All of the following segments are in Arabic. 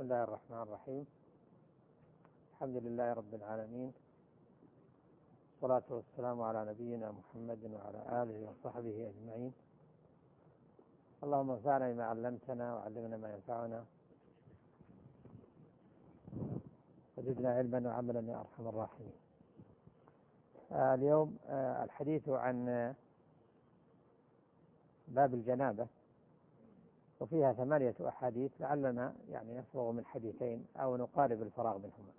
الله الرحمن الرحيم. الحمد لله رب العالمين، والصلاة والسلام على نبينا محمد وعلى آله وصحبه أجمعين. اللهم انفعنا بما علمتنا وعلمنا ما ينفعنا وزدنا علما وعملا يا أرحم الراحمين. اليوم الحديث عن باب الجنابة، وفيها 8 أحاديث، لعلنا نفرغ من حديثين أو نقارب الفراغ منهما.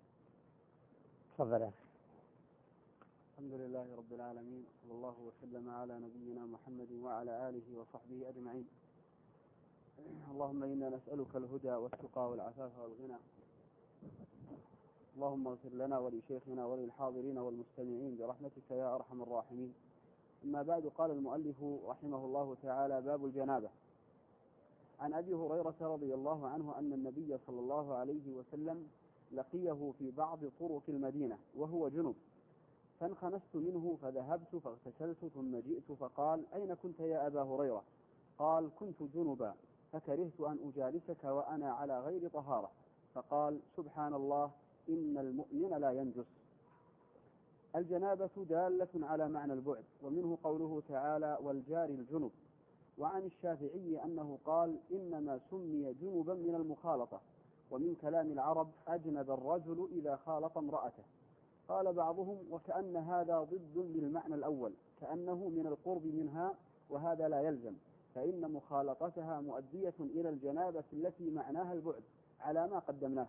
تفضل. الحمد لله رب العالمين، صلى الله وسلم على نبينا محمد وعلى آله وصحبه أجمعين. اللهم إنا نسألك الهدى والتقى والعفاف والغنى. اللهم اغفر لنا ولشيخنا وللحاضرين والمستمعين برحمتك يا أرحم الراحمين. أما بعد، قال المؤلف رحمه الله تعالى: باب الجنابة. عن أبي هريرة رضي الله عنه أن النبي صلى الله عليه وسلم لقيه في بعض طرق المدينة وهو جنب، فانخنست منه فذهبت فاغتسلت ثم جئت فقال: أين كنت يا أبا هريرة؟ قال: كنت جنبا فكرهت أن أجالسك وأنا على غير طهارة. فقال: سبحان الله، إن المؤمن لا ينجس. الجنابة دالة على معنى البعد، ومنه قوله تعالى: والجار الجنب. وعن الشافعي أنه قال: إنما سمي جنبا من المخالطة، ومن كلام العرب أجنب الرجل إذا خالط امرأته. قال بعضهم: وكأن هذا ضد للمعنى الأول، كأنه من القرب منها، وهذا لا يلزم، فإن مخالطتها مؤدية إلى الجنابة التي معناها البعد على ما قدمناه.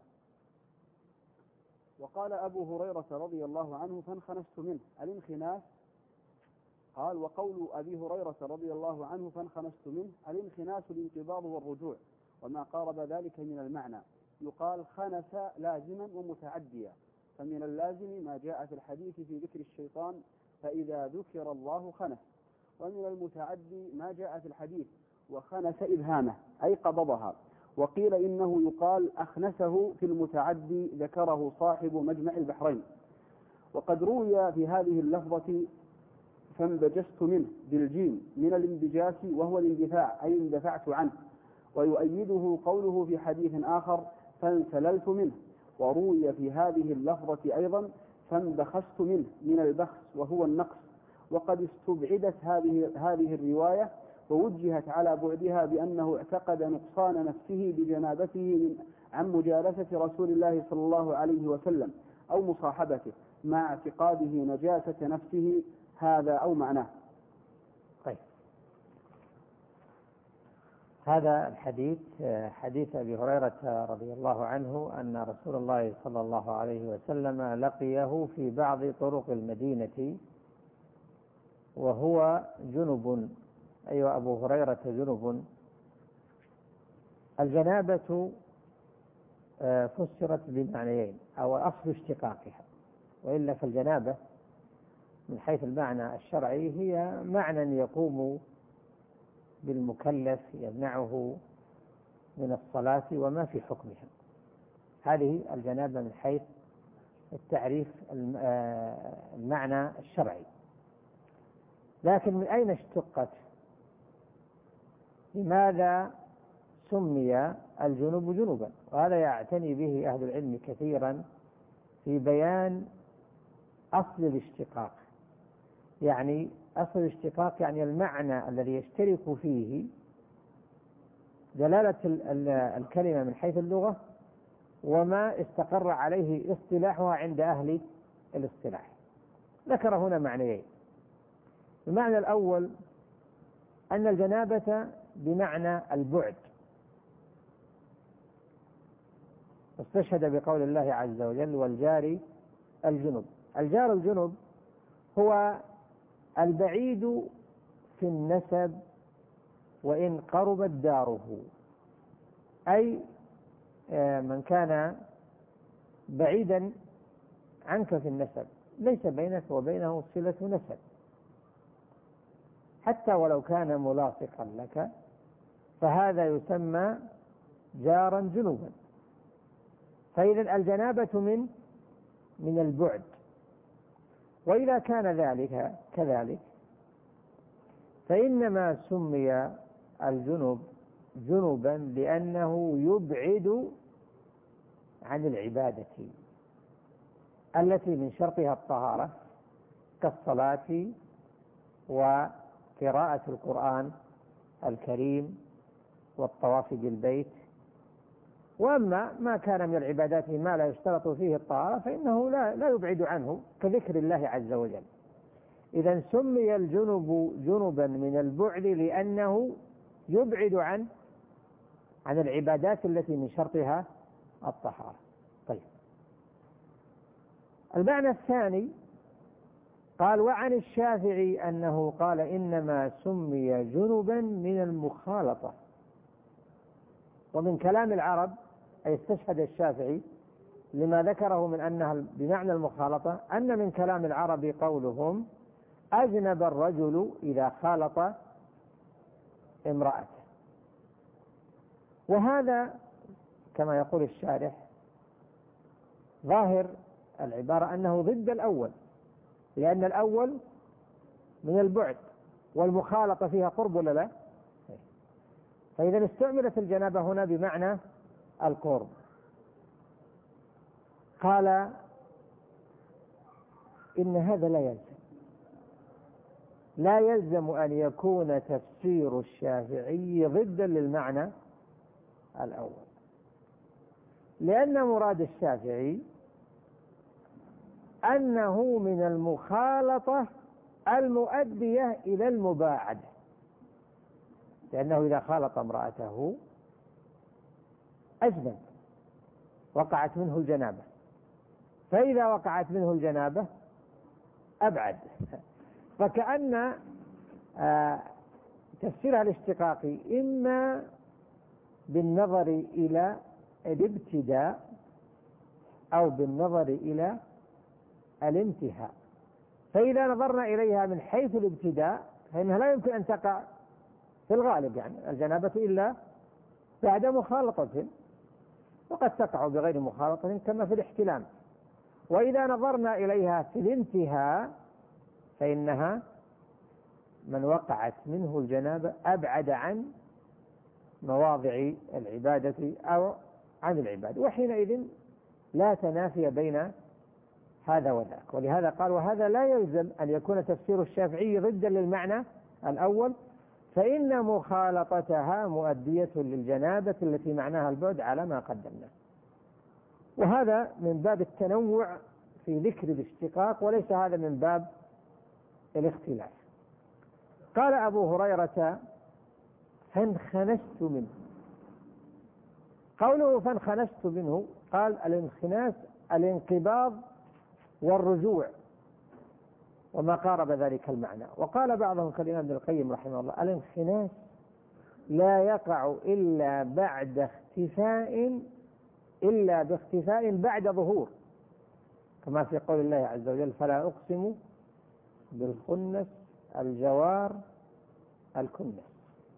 وقال أبو هريرة رضي الله عنه: فانخنست منه. الانخناس، قال: وقول أبي هريرة رضي الله عنه فانخنست منه، الانخناس الانقباض والرجوع، وما قارب ذلك من المعنى. يقال خنس لازما ومتعديا، فمن اللازم ما جاء في الحديث في ذكر الشيطان فإذا ذكر الله خنس، ومن المتعدي ما جاء في الحديث وخنس إبهامه أي قبضها. وقيل إنه يقال أخنسه في المتعدي، ذكره صاحب مجمع البحرين. وقد روي في هذه اللفظة فانبجست منه بالجيم من الانبجاس، وهو الاندفاع أي اندفعت عنه. ويؤيده قوله في حديث آخر: فانسللت منه. وروي في هذه اللفظة أيضا فانبخست منه من البخس وهو النقص. وقد استبعدت هذه الرواية ووجهت على بعدها بأنه اعتقد نقصان نفسه بجنابته عن مجالسة رسول الله صلى الله عليه وسلم أو مصاحبته، مع اعتقاده نجاسة نفسه، هذا أو معناه. طيب، هذا الحديث حديث أبي هريرة رضي الله عنه أن رسول الله صلى الله عليه وسلم لقيه في بعض طرق المدينة وهو جنب. أيوة، أبو هريرة جنب. الجنابة فسرت بمعنيين أو أصل اشتقاقها، وإلا فالجنابة من حيث المعنى الشرعي هي معنى يقوم بالمكلف يمنعه من الصلاة وما في حكمها. هذه الجنابة من حيث التعريف المعنى الشرعي. لكن من أين اشتقت؟ لماذا سمي الجنوب جنوبا؟ وهذا يعتني به أهل العلم كثيرا في بيان أصل الاشتقاق. أصل الاشتقاق المعنى الذي يشترك فيه دلالة الكلمة من حيث اللغة، وما استقر عليه اصطلاحها عند أهل الاصطلاح. ذكر هنا معنيين. المعنى الأول أن الجنابة بمعنى البعد، استشهد بقول الله عز وجل: والجار الجنب. الجار الجنب هو البعيد في النسب وإن قربت داره، أي من كان بعيدا عنك في النسب، ليس بينك وبينه صلة نسب، حتى ولو كان ملاصقا لك، فهذا يسمى جارا جنوبا. فإذا الجنابة من البعد. وإذا كان ذلك كذلك فإنما سمي الجنب جنبا لأنه يبعد عن العبادة التي من شرطها الطهارة كالصلاة وقراءة القرآن الكريم والطواف بالبيت. وأما ما كان من العبادات ما لا يشترط فيه الطهارة فإنه لا يبعد عنه كذكر الله عز وجل. إذا سمي الجنب جنبا من البعد لأنه يبعد عن العبادات التي من شرطها الطهارة. طيب، المعنى الثاني قال: وعن الشافعي أنه قال إنما سمي جنبا من المخالطة. ومن كلام العرب، أي استشهد الشافعي لما ذكره من أنها بمعنى المخالطة، أن من كلام العرب قولهم: أجنب الرجل إذا خالط امرأته. وهذا كما يقول الشارح ظاهر العبارة أنه ضد الأول، لأن الأول من البعد والمخالطة فيها قرب ولا لا؟ فإذا استعملت الجنابة هنا بمعنى القرب. قال: إن هذا لا يلزم أن يكون تفسير الشافعي ضدا للمعنى الأول، لأن مراد الشافعي أنه من المخالطة المؤدية إلى المباعدة، لأنه إذا خالط امرأته أجنب، وقعت منه الجنابة، فإذا وقعت منه الجنابة أبعد. فكأن تفسيرها الاشتقاقي إما بالنظر إلى الابتداء أو بالنظر إلى الانتهاء. فإذا نظرنا إليها من حيث الابتداء فإنها لا يمكن أن تقع في الغالب، يعني الجنابة إلا بعد مخالطة، وقد تقع بغير مخالطة كما في الاحتلام. وإذا نظرنا إليها في الانتهاء فإنها من وقعت منه الجنابة أبعد عن مواضع العبادة أو عن العبادة، وحينئذ لا تنافي بين هذا وذاك. ولهذا قال: وهذا لا يلزم أن يكون تفسير الشافعي ضدا للمعنى الأول، فإن مخالطتها مؤدية للجنابة التي معناها البعد على ما قدمنا. وهذا من باب التنوع في ذكر الاشتقاق، وليس هذا من باب الاختلاف. قال أبو هريرة: فانخنست منه. قوله فانخنست منه، قال الانخناس الانقباض والرجوع وما قارب ذلك المعنى. وقال بعضهم كالإمام ابن القيم رحمه الله: الانخناس لا يقع إلا باختفاء بعد ظهور، كما في قول الله عز وجل: فلا أقسم بالخنس الجوار الكنس.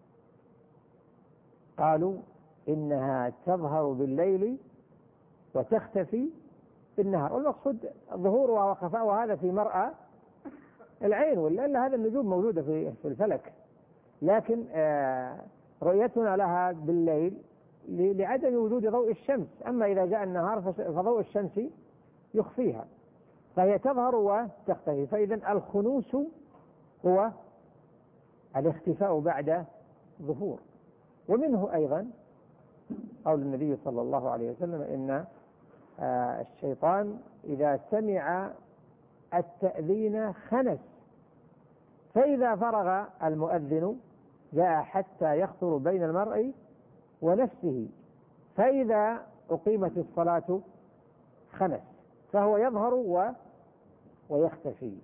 قالوا إنها تظهر بالليل وتختفي بالنهار، والمقصود ظهورها وخفاؤها هذا في مرأى العين، ولا هذا النجوم موجودة في الفلك، لكن رؤيتنا لها بالليل لعدم وجود ضوء الشمس. أما إذا جاء النهار فضوء الشمس يخفيها، فهي تظهر وتختفي. فإذا الخنوس هو الاختفاء بعد ظهور. ومنه أيضا قول النبي صلى الله عليه وسلم: إن الشيطان إذا سمع التأذين خنس، فإذا فرغ المؤذن جاء حتى يخطر بين المرء ونفسه، فإذا أقيمت الصلاة خنس، فهو يظهر ويختفي.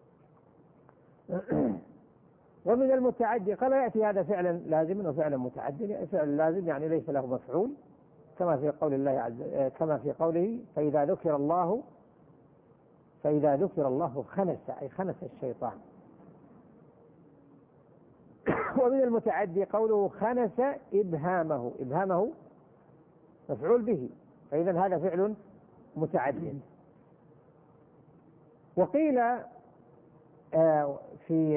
ومن المتعدي قال: يأتي هذا فعلا لازما وفعلا متعدي. فعل لازم يعني ليس له مفعول، كما في قول الله كما في قوله: فإذا ذكر الله خنس، أي خنس الشيطان. ومن المتعدي قوله خنس إبهامه مفعول به، فإذا هذا فعل متعدي. وقيل في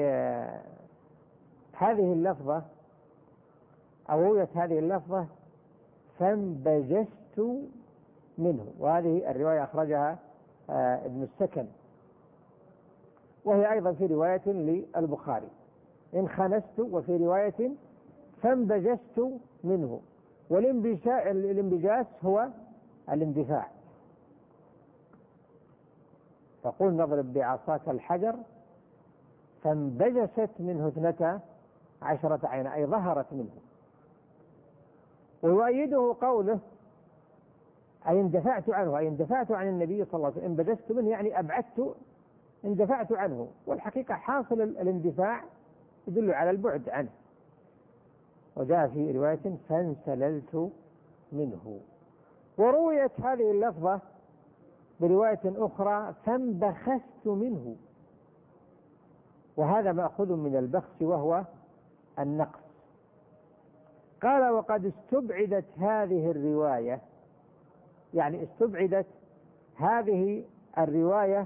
هذه اللفظة أو رؤية هذه اللفظة: فانبجست منه. وهذه الرواية أخرجها ابن السكن، وهي أيضا في رواية للبخاري: إن خنست، وفي رواية فانبجست منه. والانبجاس هو الاندفاع. تقول: نضرب بعصاك الحجر فانبجست منه 12 عينا، أي ظهرت منه. ويؤيده قوله: أي اندفعت عنه، أي اندفعت عن النبي صلى الله عليه وسلم. انبجست منه يعني أبعدت، اندفعت عنه. والحقيقة حاصل الاندفاع يدل على البعد عنه. وجاء في رواية: فانسللت منه. ورويت هذه اللفظة برواية أخرى: فانبخست منه، وهذا مأخوذ من البخس وهو النقص. قال: وقد استبعدت هذه الرواية، يعني استبعدت هذه الرواية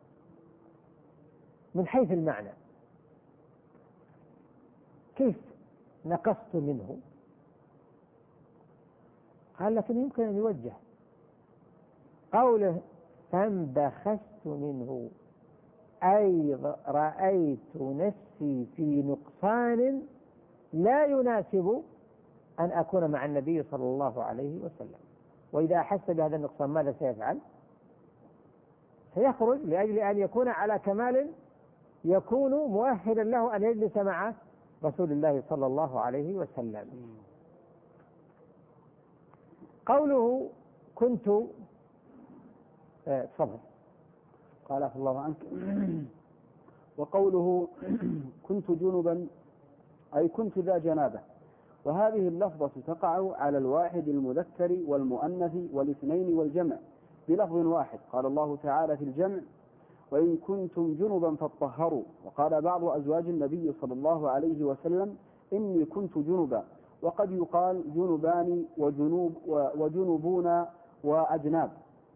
من حيث المعنى. كيف نقصت منه؟ قال: لكن يمكن أن يوجه قوله: فانبخست منه، أي رأيت نفسي في نقصان لا يناسب أن أكون مع النبي صلى الله عليه وسلم. وإذا أحس بهذا النقصان ماذا سيفعل؟ سيخرج لأجل أن يكون على كمال يكون مؤهلا له أن يجلس مع رسول الله صلى الله عليه وسلم. قوله: كنت تفضل. قال: عفى الله عنك. وقوله: كنت جنبا، أي كنت ذا جنابة. وهذه اللفظة تقع على الواحد المذكر والمؤنث والاثنين والجمع بلفظ واحد. قال الله تعالى في الجمع: وإن كنتم جنبا فاطهروا. وقال بعض أزواج النبي صلى الله عليه وسلم: إني كنت جنبا. وقد يقال جنبان وجنوبون وأجناب.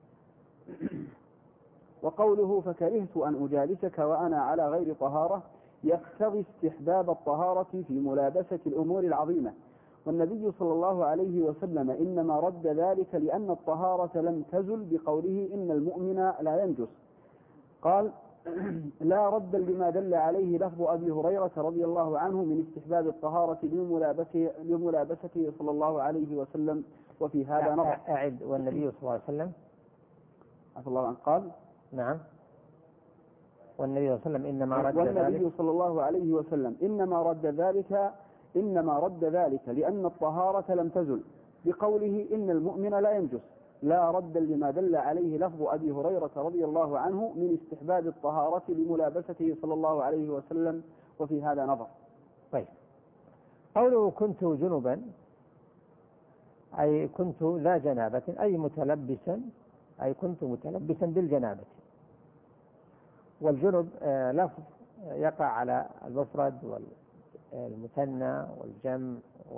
وقوله: فكرهت أن أجالسك وأنا على غير طهارة، يقتضي استحباب الطهارة في ملابسة الأمور العظيمة. والنبي صلى الله عليه وسلم إنما رد ذلك لأن الطهارة لم تزل بقوله: إن المؤمن لا ينجس. قال: لا رد لما دل عليه لفظ أبي هريرة رضي الله عنه من استحباب الطهارة لملابسته صلى الله عليه وسلم. وفي هذا نظر. أعد: والنبي صلى الله عليه وسلم. عفى الله عنه. قال: نعم. والنبي صلى الله عليه وسلم إنما رد ذلك لأن الطهارة لم تزل بقوله: إن المؤمن لا ينجس. لا رد لما دل عليه لفظ أبي هريرة رضي الله عنه من استحباب الطهارة لملابسته صلى الله عليه وسلم. وفي هذا نظر. طيب. قوله: كنت جنبا، أي كنت ذا جنابة، أي كنت متلبسا بالجنابة. والجنب لفظ يقع على المفرد والمثنى والجمع،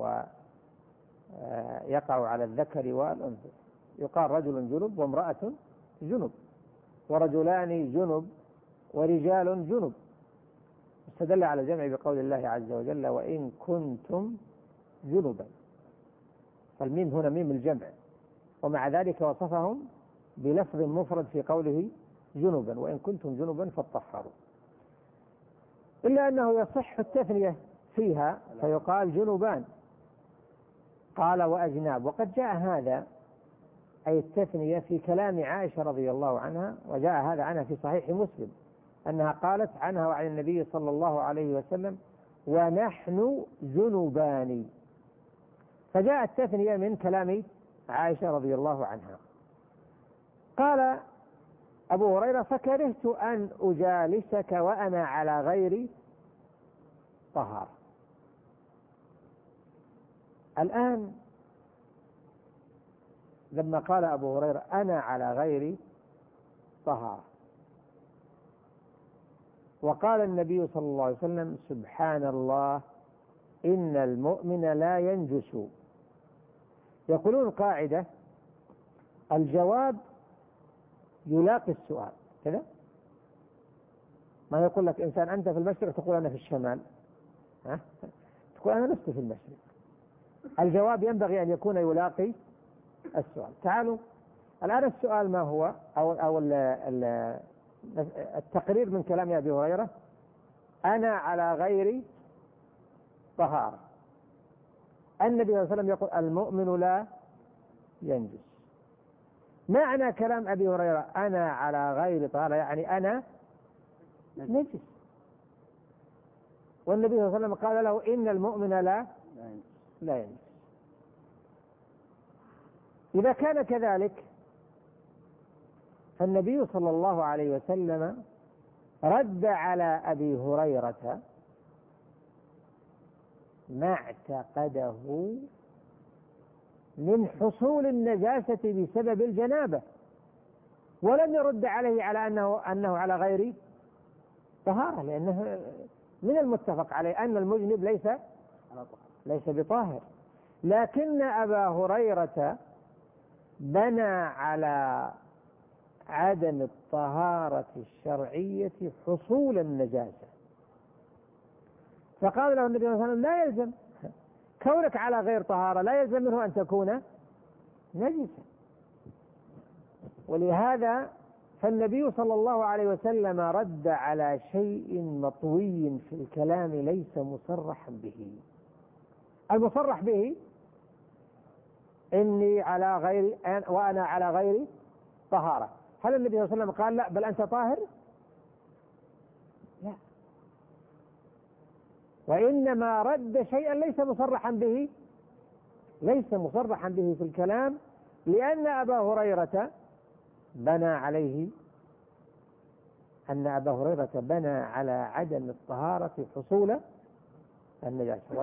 ويقع على الذكر والأنثى. يقال رجل جنب وامرأة جنب، ورجلان جنب ورجال جنب. استدل على الجمع بقول الله عز وجل: وإن كنتم جنبا. فالميم هنا ميم الجمع، ومع ذلك وصفهم بلفظ مفرد في قوله جنبا: وإن كنتم جنبا فاطهروا. إلا أنه يصح التثنية فيها فيقال جنبان. قال: وأجناب. وقد جاء هذا أي التثنية في كلام عائشة رضي الله عنها، وجاء هذا عنها في صحيح مسلم أنها قالت عنها وعن النبي صلى الله عليه وسلم: ونحن جنبان. فجاء التثنية من كلام عائشة رضي الله عنها. قال أبو هريرة: فكرهت أن أجالسك وأنا على غير طهارة. الآن لما قال أبو هريرة: أنا على غير طهارة، وقال النبي صلى الله عليه وسلم: سبحان الله إن المؤمن لا ينجس. يقولون قاعدة: الجواب يلاقي السؤال. كذا ما يقول لك إنسان: أنت في المشرق، تقول أنا في الشمال، تقول أنا لست في المشرق. الجواب ينبغي أن يكون يلاقي السؤال. تعالوا الآن السؤال ما هو أو التقرير من كلام أبي هريرة: أنا على غير طهارة. النبي صلى الله عليه وسلم يقول: المؤمن لا ينجس. معنى كلام أبي هريرة أنا على غير طهارة يعني أنا نجس، والنبي صلى الله عليه وسلم قال له: إن المؤمن لا ينجس. إذا كان كذلك فالنبي صلى الله عليه وسلم رد على أبي هريرة ما اعتقده من حصول النجاسة بسبب الجنابة، ولم يرد عليه على أنه على غير طهارة، لأنه من المتفق عليه أن المجنب ليس بطاهر. لكن أبا هريرة بنى على عدم الطهارة الشرعية حصول النجاسة، فقال له النبي صلى الله عليه وسلم: لا يلزم كونك على غير طهارة، لا يلزم منه أن تكون نجسا. ولهذا فالنبي صلى الله عليه وسلم رد على شيء مطوي في الكلام ليس مصرحا به. المصرح به إني على غير وأنا على غير طهارة. هل النبي صلى الله عليه وسلم قال: لا بل أنت طاهر؟ لا، وإنما رد شيئا ليس مصرحا به في الكلام، لأن أبا هريرة بنى على عدم الطهارة حصول النجاسة.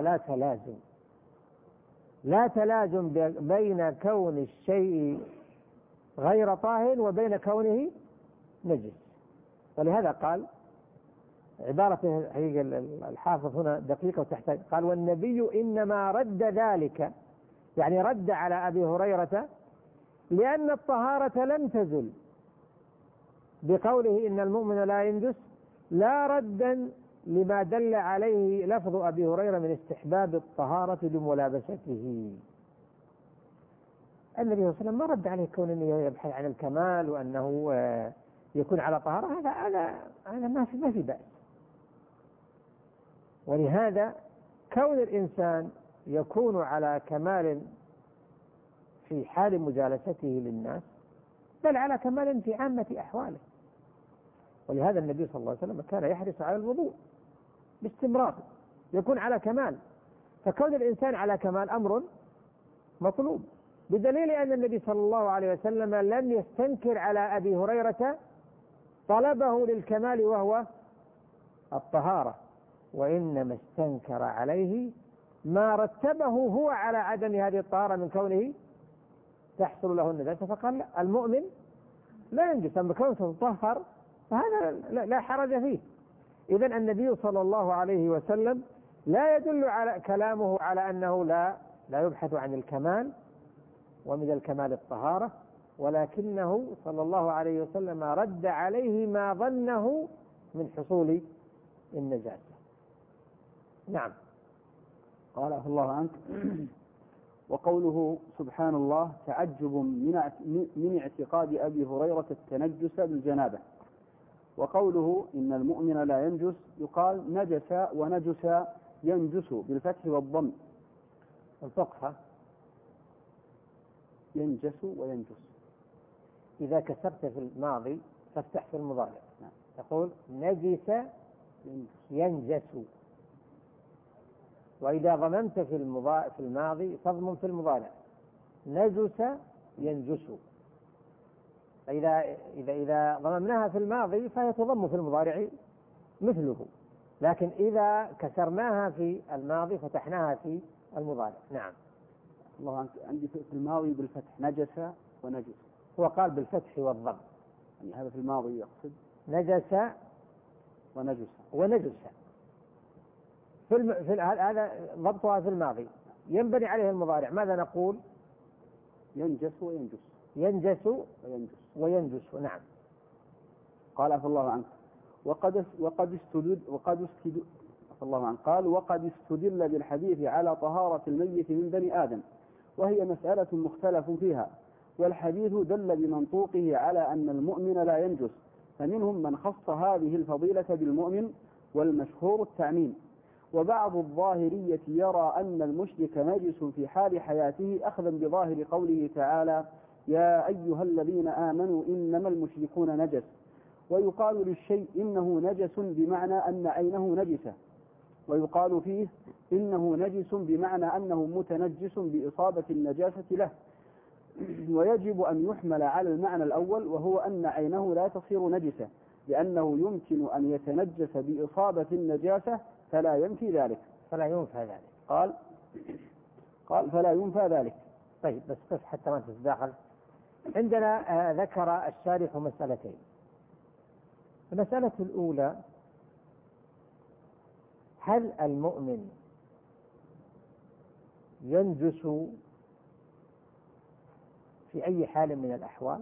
لا تلازم بين كون الشيء غير طاهر وبين كونه نجس. ولهذا قال عبارة الحافظ هنا دقيقة وتحتاج، قال: والنبي إنما رد ذلك، يعني رد على أبي هريرة لأن الطهارة لم تزل بقوله إن المؤمن لا ينجس، لا ردا لما دل عليه لفظ أبي هريرة من استحباب الطهارة لملابسته. النبي صلى الله عليه وسلم ما رد عليه كون أنه يبحث عن الكمال وأنه يكون على طهارة، هذا ما في بأس. ولهذا كون الإنسان يكون على كمال في حال مجالسته للناس بل على كمال في عامة أحواله. ولهذا النبي صلى الله عليه وسلم كان يحرص على الوضوء باستمرار، يكون على كمال. فكون الإنسان على كمال أمر مطلوب، بدليل أن النبي صلى الله عليه وسلم لم يستنكر على أبي هريرة طلبه للكمال وهو الطهارة، وإنما استنكر عليه ما رتبه هو على عدم هذه الطهارة من كونه تحصل له النجاسة، فقال: لا، المؤمن لا ينجس، أما كونه تطهر فهذا لا حرج فيه. إذن النبي صلى الله عليه وسلم لا يدل على كلامه على أنه لا يبحث عن الكمال، ومن الكمال الطهارة، ولكنه صلى الله عليه وسلم رد عليه ما ظنه من حصول النجاسة. نعم. قال عفى الله عنك: وقوله سبحان الله تعجب من اعتقاد أبي هريرة التنجس بالجنابة. وقوله إن المؤمن لا ينجس يقال نجس ونجس ينجس بالفتح والضم. الفقهة ينجس وينجس، إذا كسرت في الماضي فافتح في المضارع، تقول نجس ينجس، وإذا ضممت في الماضي فاضمم في المضارع نجس ينجس. إذا ضممناها في الماضي فهي تضم في المضارع مثله، لكن إذا كسرناها في الماضي فتحناها في المضارع. نعم. الله عندي في الماضي بالفتح نجس ونجس، هو قال بالفتح والضم، يعني هذا في الماضي يقصد نجس ونجس هذا ضبطها في الماضي، ينبني عليه المضارع. ماذا نقول؟ ينجس وينجس، ينجس وينجس. نعم. قال عفى الله عنك: وقد استدل بالحديث على طهارة الميت من بني آدم، وهي مسألة مختلف فيها، والحديث دل بمنطوقه على أن المؤمن لا ينجس، فمنهم من خص هذه الفضيلة بالمؤمن، والمشهور التعميم. وبعض الظاهرية يرى أن المشرك نجس في حال حياته، أخذا بظاهر قوله تعالى: يا أيها الذين آمنوا إنما المشركون نجس. ويقال للشيء إنه نجس بمعنى أن عينه نجسة، ويقال فيه إنه نجس بمعنى أنه متنجس بإصابة النجاسة له. ويجب أن يحمل على المعنى الأول، وهو أن عينه لا تصير نجسة، لأنه يمكن أن يتنجس بإصابة النجاسة، فلا ينفي ذلك. فلا ينفى ذلك. قال فلا ينفى ذلك. طيب، بس حتى ما تتداخل. عندنا ذكر الشارح مسألتين. المسألة الأولى: هل المؤمن ينجس في أي حال من الأحوال؟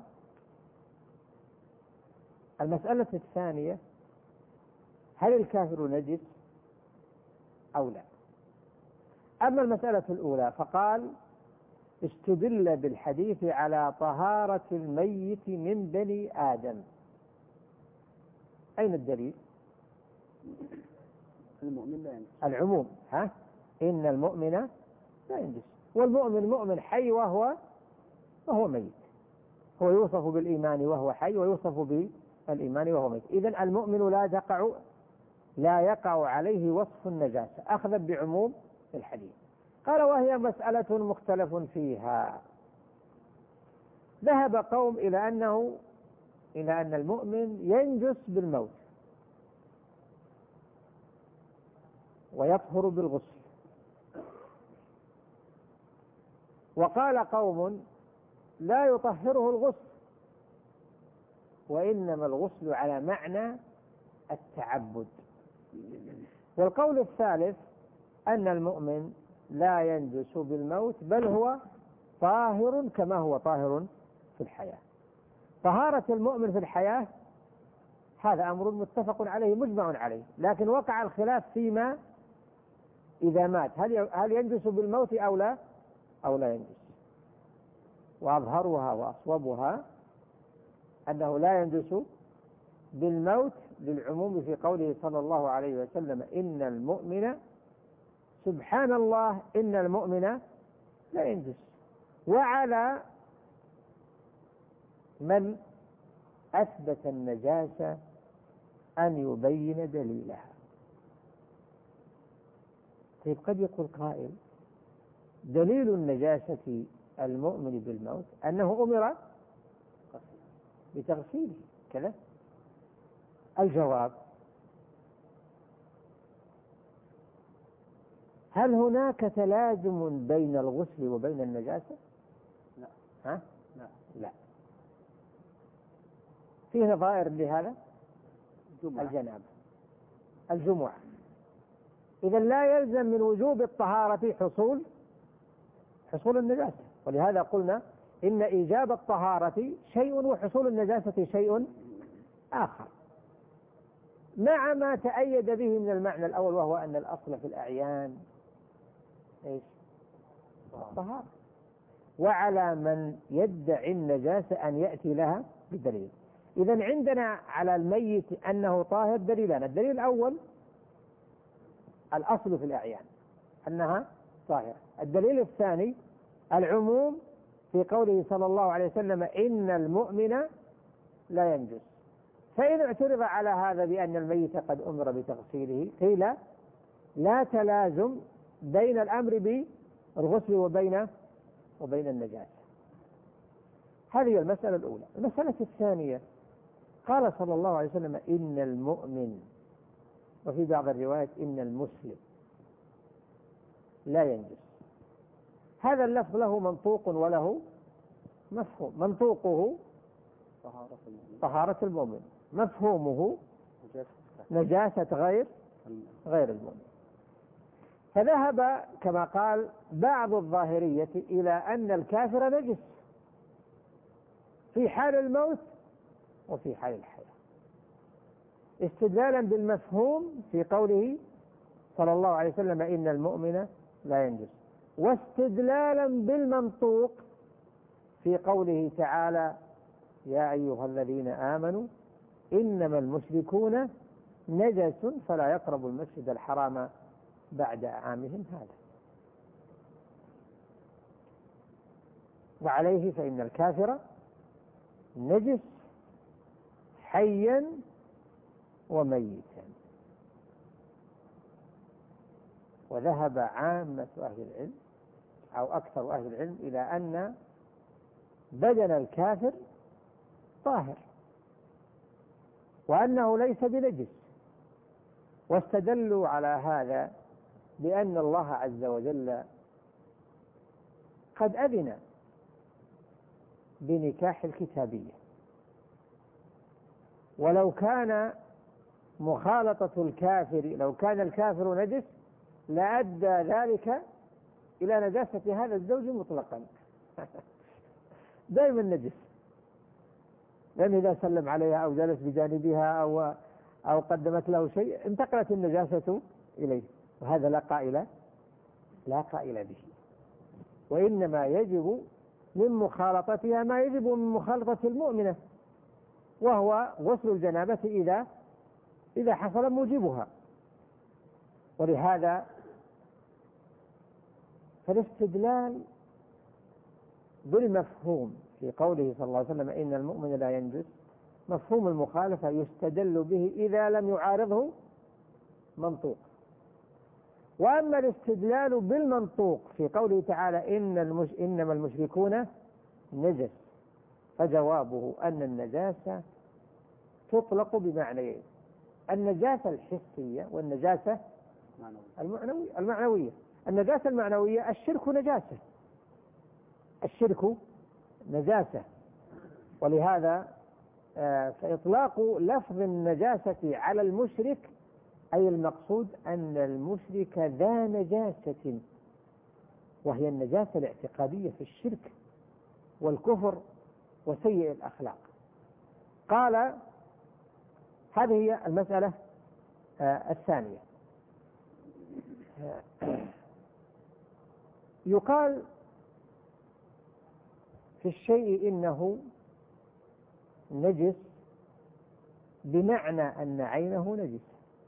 المسألة الثانية: هل الكافر نجس أو لا؟ أما المسألة الأولى فقال: استدل بالحديث على طهارة الميت من بني آدم. أين الدليل؟ المؤمن لا ينجس. العموم، إن المؤمن لا ينجس، والمؤمن مؤمن حي وهو ميت. هو يوصف بالإيمان وهو حي، ويوصف بالإيمان وهو ميت. إذن المؤمن لا يقع عليه وصف النجاسة، أخذا بعموم الحديث. قال: وهي مسألة مختلف فيها. ذهب قوم إلى أن المؤمن ينجس بالموت ويطهر بالغسل، وقال قوم: لا يطهره الغسل، وإنما الغسل على معنى التعبد. والقول الثالث أن المؤمن لا ينجس بالموت، بل هو طاهر كما هو طاهر في الحياة. طهارة المؤمن في الحياة هذا أمر متفق عليه مجمع عليه، لكن وقع الخلاف فيما إذا مات، هل ينجس بالموت أو لا ينجس. وأظهرها وأصوبها أنه لا ينجس بالموت، للعموم في قوله صلى الله عليه وسلم: إن المؤمن، سبحان الله، إن المؤمن لا ينجس. وعلى من أثبت النجاسة أن يبين دليلها. طيب، قد يقول قائل: دليل النجاسة المؤمن بالموت أنه أمر بتغسيله كذا. الجواب: هل هناك تلازم بين الغسل وبين النجاسة؟ لا. فيه نظائر لهذا: الجنابة، الجمعة. إذا لا يلزم من وجوب الطهارة حصول النجاسة، ولهذا قلنا إن إيجاب الطهارة شيء وحصول النجاسة شيء آخر، مع ما تأيد به من المعنى الأول، وهو أن الأصل في الأعيان الطهارة، وعلى من يدعي النجاسة أن يأتي لها بدليل. إذن عندنا على الميت أنه طاهر دليلان: الدليل الأول الأصل في الأعيان أنها طاهرة، الدليل الثاني العموم في قوله صلى الله عليه وسلم: إن المؤمن لا ينجس. فإن اعترض على هذا بأن الميت قد أمر بتغسيله، قيل: لا تلازم بين الأمر بالغسل وبين النجاسة. هذه المسألة الأولى. المسألة الثانية: قال صلى الله عليه وسلم: إن المؤمن، وفي بعض الروايات إن المسلم لا ينجس. هذا اللفظ له منطوق وله مفهوم. منطوقه طهارة المؤمن، مفهومه نجاسة غير المؤمن. فذهب كما قال بعض الظاهرية إلى أن الكافر نجس في حال الموت وفي حال الحياة، استدلالا بالمفهوم في قوله صلى الله عليه وسلم: إن المؤمن لا ينجس، واستدلالا بالمنطوق في قوله تعالى: يا أيها الذين آمنوا إنما المشركون نجس فلا يقربوا المسجد الحرام بعد عامهم هذا. وعليه فإن الكافر نجس حيا وميتا. وذهب عامة أهل العلم أو أكثر أهل العلم إلى أن بدن الكافر طاهر وأنه ليس بنجس، واستدلوا على هذا بأن الله عز وجل قد أذن بنكاح الكتابية، ولو كان مخالطة الكافر، لو كان الكافر نجس لأدى ذلك إلى نجاسة هذا الزوج مطلقا دائما نجس، لأن إذا سلم عليها أو جلس بجانبها أو قدمت له شيء انتقلت النجاسة إليه، وهذا لا قائل به. وإنما يجب من مخالطتها ما يجب من مخالطة المؤمنة، وهو غسل الجنابة إذا حصل موجبها. ولهذا فالاستدلال بالمفهوم في قوله صلى الله عليه وسلم: إن المؤمن لا ينجس، مفهوم المخالفة يستدل به إذا لم يعارضه منطوق. وأما الاستدلال بالمنطوق في قوله تعالى: إنما المشركون نجس، فجوابه أن النجاسة تطلق بمعنيين: النجاسة الحسية والنجاسة المعنوية. النجاسة المعنوية الشرك نجاسة، الشرك نجاسة. ولهذا فإطلاق لفظ النجاسة على المشرك أي المقصود أن المشرك ذا نجاسة، وهي النجاسة الاعتقادية في الشرك والكفر وسيء الأخلاق. قال: هذه هي المسألة الثانية. يقال في الشيء إنه نجس بمعنى أن عينه نجس،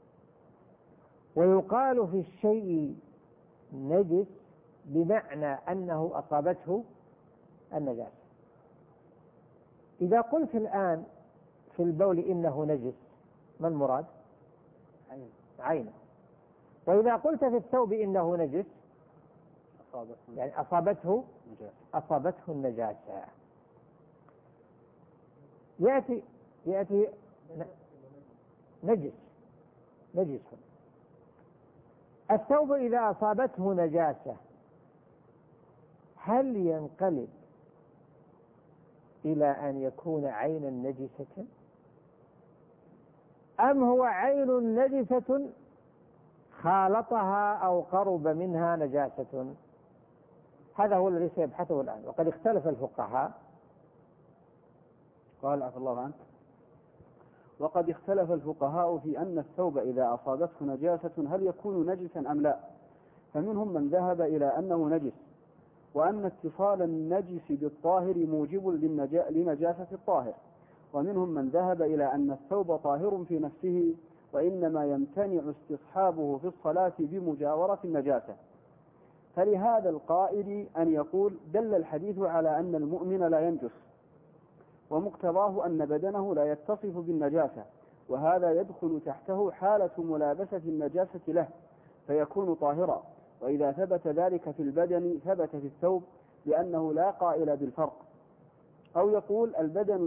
ويقال في الشيء نجس بمعنى أنه أصابته النجاسة. إذا قلت الآن في البول إنه نجس، ما المراد؟ عينه. وإذا قلت في الثوب إنه نجس يعني أصابته النجاسة. يأتي نجس. الثوب إذا أصابته نجاسة هل ينقلب إلى أن يكون عينا نجسة، أم هو عين نجسة خالطها أو قرب منها نجاسة؟ هذا هو الذي سيبحثه الآن. وقد اختلف الفقهاء. قال عفى الله عنك: وقد اختلف الفقهاء في أن الثوب إذا أصابته نجاسة هل يكون نجسا أم لا، فمنهم من ذهب إلى أنه نجس، وأن اتصال النجس بالطاهر موجب لنجاسة الطاهر، ومنهم من ذهب إلى أن الثوب طاهر في نفسه وإنما يمتنع استصحابه في الصلاة بمجاورة النجاسة. فلهذا القائل أن يقول: دل الحديث على أن المؤمن لا ينجس، ومقتضاه أن بدنه لا يتصف بالنجاسة، وهذا يدخل تحته حالة ملابسة النجاسة له فيكون طاهرا. وإذا ثبت ذلك في البدن ثبت في الثوب، لأنه لا قائل بالفرق. أو يقول: البدن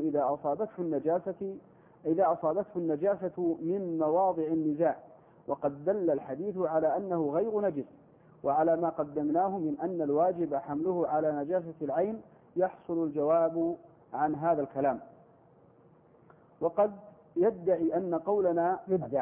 إذا أصابته النجاسة من مواضع النزاع، وقد دل الحديث على أنه غير نجس، وعلى ما قدمناه من أن الواجب حمله على نجاسة العين يحصل الجواب عن هذا الكلام. وقد يدعي أن قولنا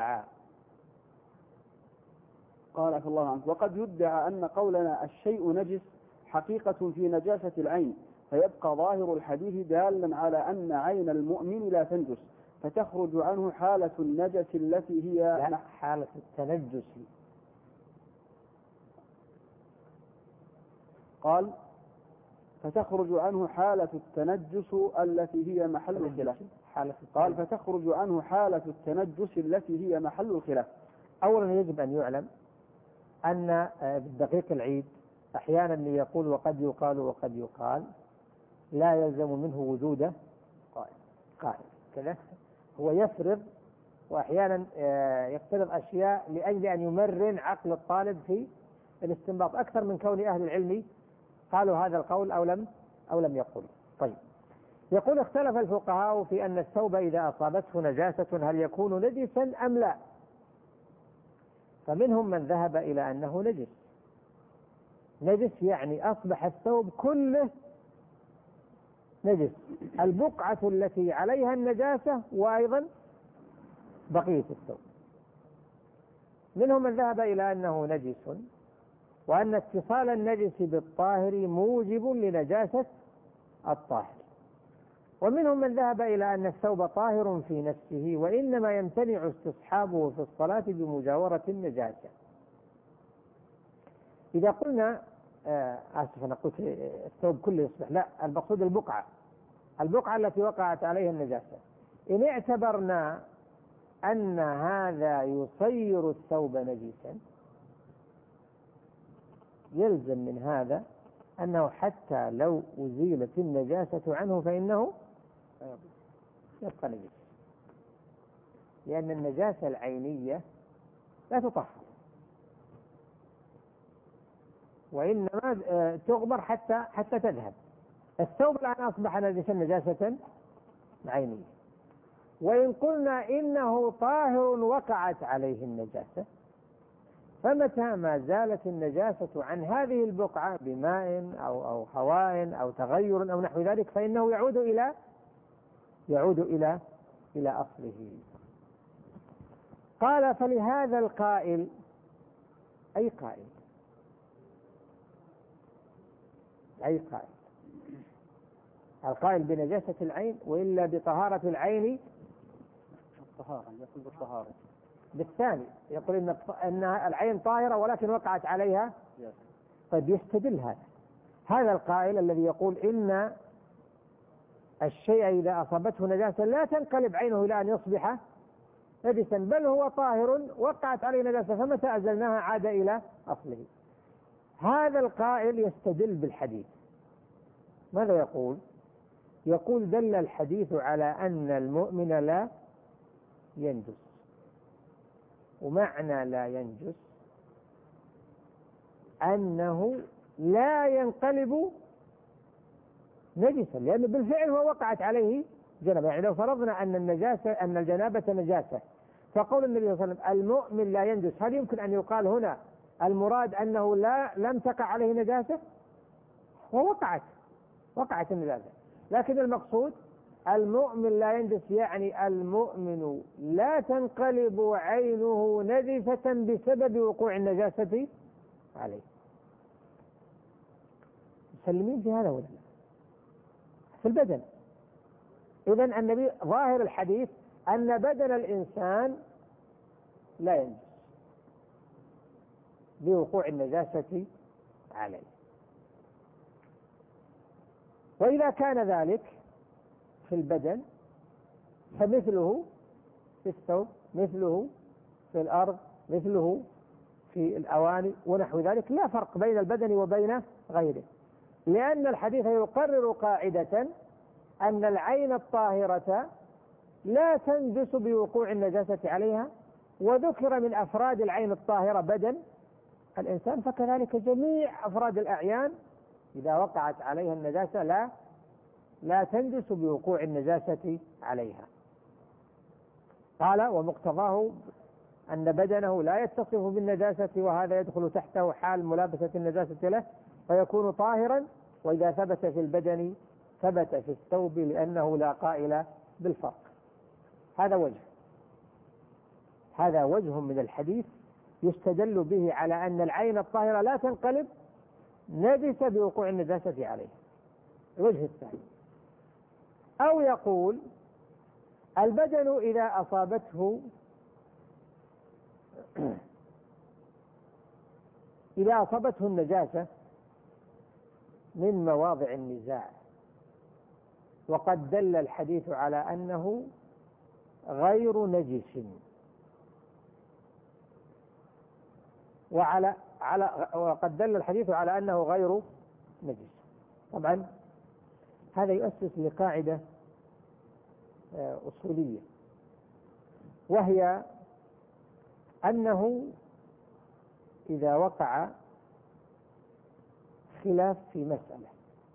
قال عفى الله عنك: وقد يدعى أن قولنا الشيء نجس حقيقة في نجاسة العين، فيبقى ظاهر الحديث دالا على أن عين المؤمن لا تنجس، فتخرج عنه حالة النجس التي هي حالة التنجس. قال: فتخرج عنه حالة التنجس التي هي محل الخلاف. قال فتخرج عنه حالة التنجس التي هي محل الخلاف. أولا يجب أن يعلم أن بالدقيق العيد أحيانا يقول وقد يقال وقد يقال، لا يلزم منه وجود قائل كذا، هو يفرض وأحيانا يفترض أشياء لأجل أن يمرن عقل الطالب في الاستنباط أكثر من كون أهل العلم قالوا هذا القول أو لم يقولوا. طيب، يقول اختلف الفقهاء في أن الثوب إذا أصابته نجاسة هل يكون نجسا أم لا؟ فمنهم من ذهب إلى أنه نجس يعني أصبح الثوب كله نجس، البقعة التي عليها النجاسة وأيضا بقية الثوب. منهم من ذهب إلى أنه نجس وأن اتصال النجس بالطاهر موجب لنجاسة الطاهر. ومنهم من ذهب إلى أن الثوب طاهر في نفسه وإنما يمتنع استصحابه في الصلاة بمجاورة النجاسة. إذا قلنا آسف أنا قلت الثوب كله يصبح، لا، المقصود البقعة التي وقعت عليها النجاسة. إن اعتبرنا أن هذا يصير الثوب نجسا يلزم من هذا أنه حتى لو أزيلت النجاسة عنه فإنه يبقى نجس، لأن النجاسة العينية لا تطهر وإنما تغمر حتى تذهب. الثوب الآن أصبح نجسا نجاسة عينية، وإن قلنا إنه طاهر وقعت عليه النجاسة فمتى ما زالت النجاسة عن هذه البقعة بماء أو هواء أو تغير أو نحو ذلك فإنه يعود إلى أصله. قال فلهذا القائل، أي قائل القائل بنجاسة العين وإلا بطهارة العين الطهارة، يقول بالطهارة بالثاني، يقول إن العين طاهرة ولكن وقعت عليها. طيب يستدل هذا القائل الذي يقول إن الشيء إذا أصابته نجاسة لا تنقلب عينه إلى أن يصبح نجسا بل هو طاهر وقعت عليه نجاسة فمتى أزلناها عاد إلى أصله. هذا القائل يستدل بالحديث. ماذا يقول؟ يقول دل الحديث على أن المؤمن لا ينجس، ومعنى لا ينجس أنه لا ينقلب نجسا، لأنه بالفعل هو وقعت عليه جنابة. يعني لو فرضنا أن الجنابة نجاسة فقول النبي صلى الله عليه وسلم المؤمن لا ينجس، هل يمكن أن يقال هنا المراد أنه لم تقع عليه نجاسة؟ وقعت النجاسة، لكن المقصود المؤمن لا ينجس يعني المؤمن لا تنقلب عينه نجسة بسبب وقوع النجاسة عليه. مسلمين في هذا ولا لا؟ في البدن. إذن النبي ظاهر الحديث أن بدن الإنسان لا ينجس بوقوع النجاسة عليه. وإذا كان ذلك في البدن فمثله في الثوب، مثله في الأرض، مثله في الأواني ونحو ذلك، لا فرق بين البدن وبين غيره، لأن الحديث يقرر قاعدة أن العين الطاهرة لا تنجس بوقوع النجاسة عليها، وذكر من أفراد العين الطاهرة بدن الإنسان، فكذلك جميع أفراد الأعيان إذا وقعت عليها النجاسة لا تنجس بوقوع النجاسة عليها. قال ومقتضاه أن بدنه لا يتصف بالنجاسة، وهذا يدخل تحته حال ملابسة النجاسة له فيكون طاهرا، وإذا ثبت في البدن ثبت في الثوب لأنه لا قائل بالفرق. هذا وجه من الحديث يستدل به على أن العين الطاهرة لا تنقلب نجسة بوقوع النجاسة عليه. الوجه الثاني، أو يقول البدن إذا أصابته النجاسة من مواضع النزاع، وقد دل الحديث على أنه غير نجس، وقد دل الحديث على أنه غير نجس. طبعا هذا يؤسس لقاعدة أصولية، وهي أنه إذا وقع خلاف في مسألة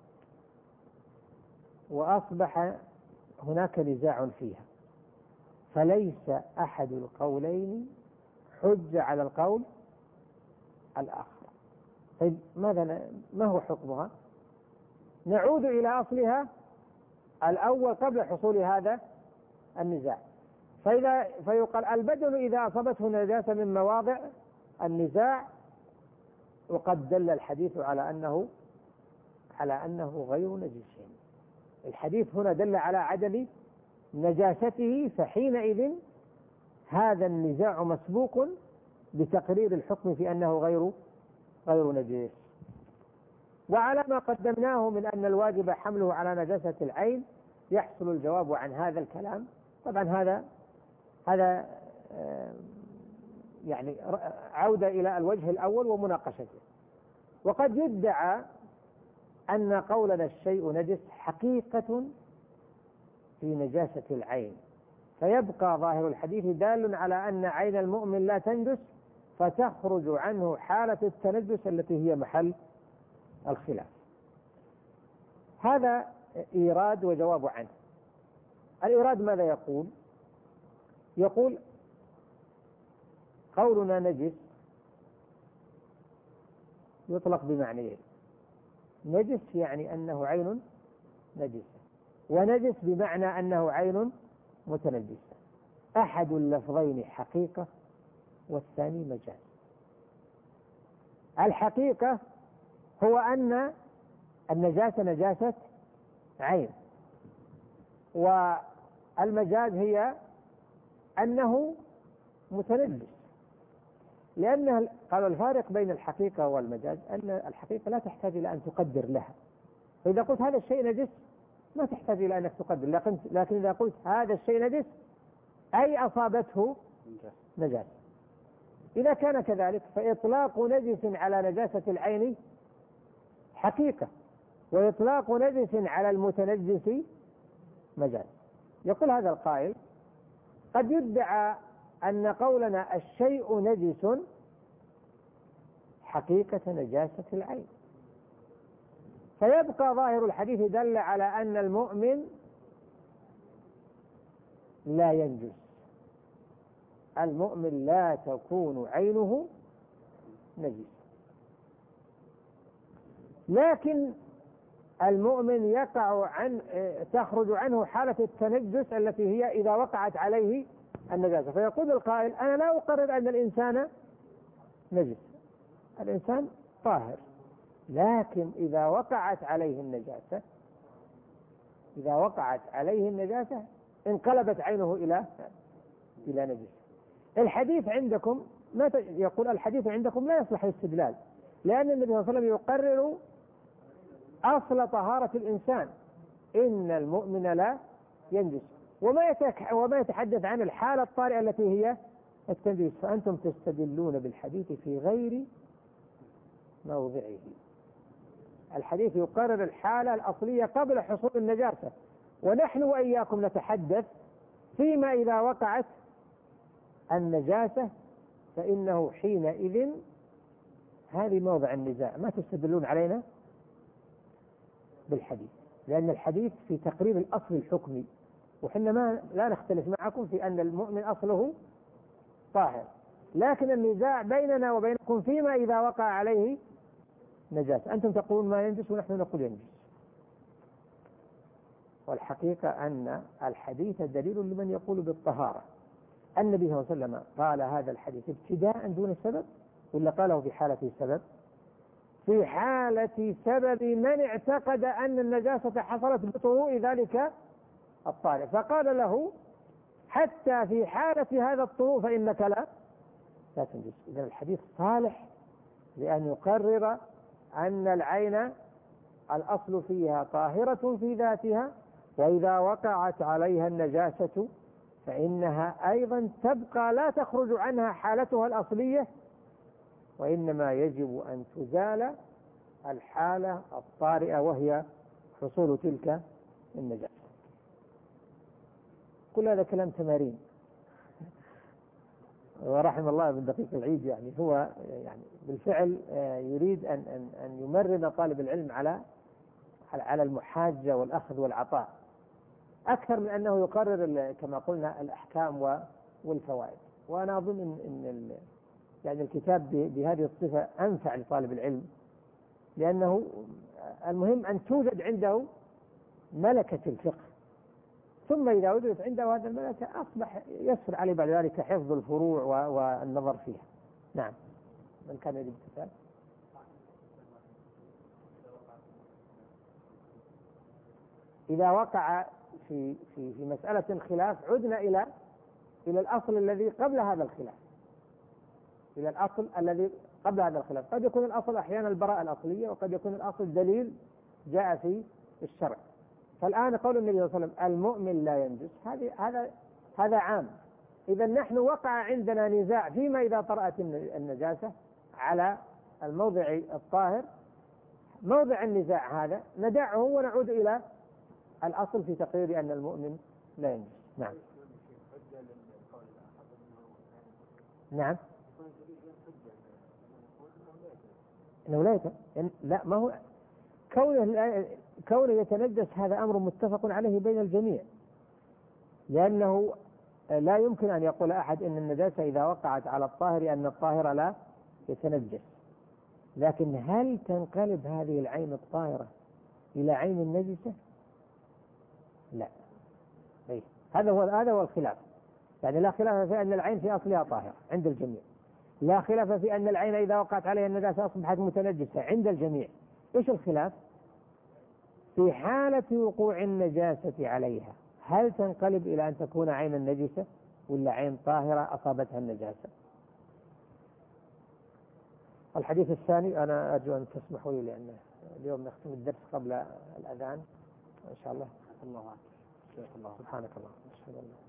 وأصبح هناك نزاع فيها، فليس أحد القولين حجة على القول الآخر. طيب ما هو حكمها؟ نعود إلى أصلها الأول قبل حصول هذا النزاع. فيقال البدن إذا أصابته نجاسة من مواضع النزاع، وقد دل الحديث على أنه غير نجس. الحديث هنا دل على عدم نجاسته، فحينئذ هذا النزاع مسبوق بتقرير الحكم في أنه غير نجس. وعلى ما قدمناه من أن الواجب حمله على نجاسة العين يحصل الجواب عن هذا الكلام. طبعا هذا يعني عودة إلى الوجه الأول ومناقشته. وقد يدعى أن قولنا الشيء نجس حقيقة في نجاسة العين، فيبقى ظاهر الحديث دال على أن عين المؤمن لا تنجس، فتخرج عنه حالة التنجس التي هي محل الخلاف. هذا إيراد وجواب عنه. الإيراد ماذا يقول؟ يقول قولنا نجس يطلق بمعنيين: نجس يعني أنه عين نجسة، ونجس بمعنى أنه عين متنجسة. أحد اللفظين حقيقة والثاني مجاز. الحقيقة هو أن النجاسة نجاسة عين، والمجاز هي أنه متنجس. لأن قالوا الفارق بين الحقيقة والمجاز أن الحقيقة لا تحتاج إلى أن تقدر لها، فإذا قلت هذا الشيء نجس ما تحتاج إلى أنك تقدر، لكن إذا قلت هذا الشيء نجس أي أصابته نجاسة. إذا كان كذلك فإطلاق نجس على نجاسة العين حقيقة، وإطلاق نجس على المتنجس مجاز. يقول هذا القائل: قد يدعى أن قولنا الشيء نجس حقيقة نجاسة العين، فيبقى ظاهر الحديث دل على أن المؤمن لا ينجس. المؤمن لا تكون عينه نجس، لكن المؤمن تخرج عنه حالة التنجس التي هي إذا وقعت عليه النجاسة. فيقول القائل: أنا لا أقرر أن الإنسان نجس، الإنسان طاهر، لكن إذا وقعت عليه النجاسة انقلبت عينه إلى نجس. الحديث عندكم يقول الحديث عندكم لا يصلح الاستدلال، لأن النبي صلى الله عليه وسلم يقرر أصل طهارة الإنسان: إن المؤمن لا ينجس، وما يتحدث عن الحالة الطارئة التي هي التنجيس. فأنتم تستدلون بالحديث في غير موضعه. الحديث يقرر الحالة الأصلية قبل حصول النجاسة، ونحن وإياكم نتحدث فيما إذا وقعت النجاسة، فإنه حينئذ هذه موضع النزاع. ما تستدلون علينا بالحديث، لأن الحديث في تقرير الأصل الحكمي، وحنا لا نختلف معكم في أن المؤمن أصله طاهر، لكن النزاع بيننا وبينكم فيما إذا وقع عليه نجاسة. أنتم تقولون ما ينجس ونحن نقول ينجس. والحقيقة أن الحديث دليل لمن يقول بالطهارة. النبي صلى الله عليه وسلم قال هذا الحديث ابتداء دون سبب، ولا قاله في حالة سبب؟ في حالة سبب من اعتقد أن النجاسة حصلت بطهور ذلك الطارئ، فقال له: حتى في حالة هذا الطهور فإنك لا تنجس. إذن الحديث صالح لأن يقرر أن العين الأصل فيها طاهرة في ذاتها، وإذا وقعت عليها النجاسة فإنها أيضا تبقى لا تخرج عنها حالتها الأصلية، وإنما يجب أن تزال الحالة الطارئة وهي حصول تلك النجاسة. كل هذا كلام تمارين، ورحم الله ابن دقيق العيد، يعني هو يعني بالفعل يريد أن يمرن طالب العلم على المحاجة والأخذ والعطاء أكثر من أنه يقرر كما قلنا الأحكام والفوائد. وأنا أظن أن يعني الكتاب بهذه الصفة أنفع لطالب العلم، لأنه المهم أن توجد عنده ملكة الفقه، ثم إذا وجدت عنده هذا الملكة أصبح يسهل عليه بعد ذلك حفظ الفروع والنظر فيها. نعم، من كان يريد السؤال؟ إذا وقع في مسألة الخلاف عدنا إلى الأصل الذي قبل هذا الخلاف، إلى الأصل الذي قبل هذا الخلاف. قد يكون الأصل أحيانا البراءة الأصلية، وقد يكون الأصل دليل جاء في الشرع. فالآن قول النبي صلى الله عليه وسلم المؤمن لا ينجس، هذا عام. إذا نحن وقع عندنا نزاع فيما إذا طرأت النجاسة على الموضع الطاهر، موضع النزاع هذا ندعه ونعود إلى الأصل في تقرير أن المؤمن لا ينجس. نعم. نعم. لا، ما هو كونه يتنجس هذا أمر متفق عليه بين الجميع، لأنه لا يمكن أن يقول أحد إن النجاسة إذا وقعت على الطاهر أن الطاهر لا يتنجس. لكن هل تنقلب هذه العين الطاهرة إلى عين النجسة؟ لا. هذا هو الخلاف. يعني لا خلاف في أن العين في أصلها طاهرة عند الجميع، لا خلاف في أن العين إذا وقعت عليها النجاسة أصبحت متنجسة عند الجميع. إيش الخلاف؟ في حالة وقوع النجاسة عليها هل تنقلب إلى أن تكون عين النجسة ولا عين طاهرة أصابتها النجاسة؟ الحديث الثاني أنا أرجو أن تسمحوا لي، لأن اليوم نختم الدرس قبل الأذان إن شاء الله. الله سبحانك الله. أشهد أن لا